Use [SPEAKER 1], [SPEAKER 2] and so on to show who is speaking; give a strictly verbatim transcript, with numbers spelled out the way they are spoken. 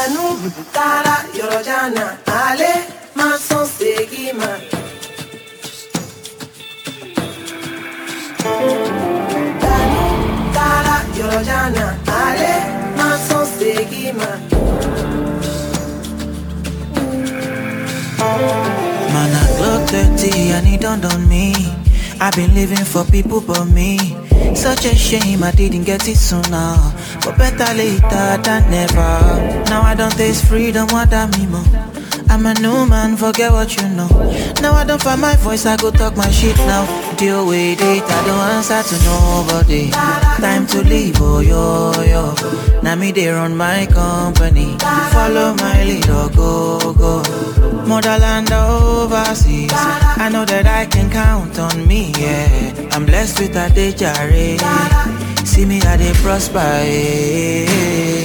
[SPEAKER 1] Danu, Tara, Yorojana, Ale, Mason, Segima. Danu, Tara, Yorojana, Ale, Mason, Segima.
[SPEAKER 2] Man, I clock thirty and it dawned on me. I've been living for people but me. Such a shame I didn't get it sooner. But better later than never. Now I don't taste freedom, what I mean more. I'm a new man, forget what you know. Now I don't find my voice, I go talk my shit now. Deal with it, I don't answer to nobody. Time to leave, oh yo yo. Now me they run my company. Follow my lead or go go. Motherland overseas, I know that I can count on me, yeah. I'm blessed with a day jare. See me how they prosper, yeah.